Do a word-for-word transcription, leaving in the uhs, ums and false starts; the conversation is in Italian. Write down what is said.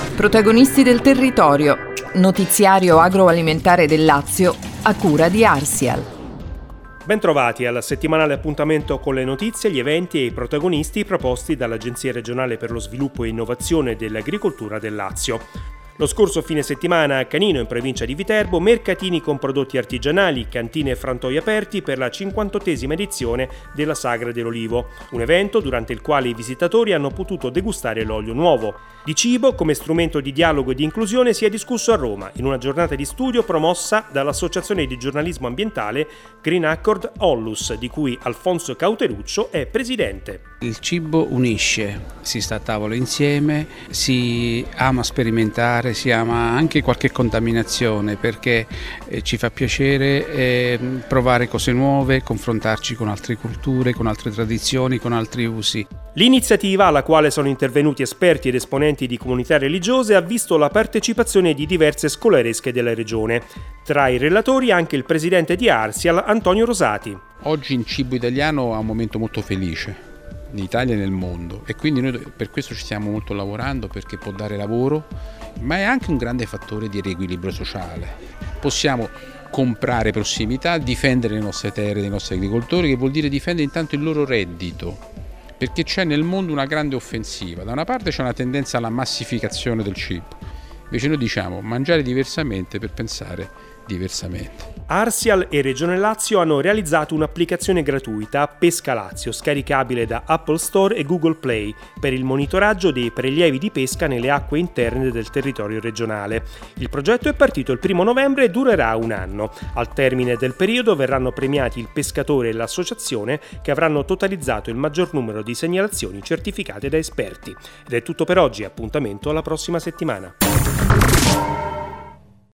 Protagonisti del territorio. Notiziario agroalimentare del Lazio a cura di Arsial. Bentrovati al settimanale appuntamento con le notizie, gli eventi e i protagonisti proposti dall'Agenzia regionale per lo sviluppo e innovazione dell'agricoltura del Lazio. Lo scorso fine settimana a Canino, in provincia di Viterbo, mercatini con prodotti artigianali, cantine e frantoi aperti per la cinquantottesima edizione della Sagra dell'Olivo, un evento durante il quale i visitatori hanno potuto degustare l'olio nuovo. Di cibo come strumento di dialogo e di inclusione si è discusso a Roma, in una giornata di studio promossa dall'Associazione di giornalismo ambientale Green Accord Ollus, di cui Alfonso Cauteruccio è presidente. Il cibo unisce, si sta a tavola insieme, si ama sperimentare, si ama anche qualche contaminazione perché eh, ci fa piacere eh, provare cose nuove, confrontarci con altre culture, con altre tradizioni, con altri usi. L'iniziativa, alla quale sono intervenuti esperti ed esponenti di comunità religiose, ha visto la partecipazione di diverse scolaresche della regione. Tra i relatori anche il presidente di Arsial, Antonio Rosati. Oggi il cibo italiano ha un momento molto felice, in Italia e nel mondo, e quindi noi per questo ci stiamo molto lavorando, perché può dare lavoro, ma è anche un grande fattore di riequilibrio sociale. Possiamo comprare prossimità, difendere le nostre terre, dei nostri agricoltori, che vuol dire difendere intanto il loro reddito, perché c'è nel mondo una grande offensiva. Da una parte c'è una tendenza alla massificazione del cibo, invece noi diciamo mangiare diversamente per pensare diversamente. Arsial e Regione Lazio hanno realizzato un'applicazione gratuita, Pesca Lazio, scaricabile da Apple Store e Google Play, per il monitoraggio dei prelievi di pesca nelle acque interne del territorio regionale. Il progetto è partito il primo novembre e durerà un anno. Al termine del periodo verranno premiati il pescatore e l'associazione che avranno totalizzato il maggior numero di segnalazioni certificate da esperti. Ed è tutto per oggi, appuntamento alla prossima settimana.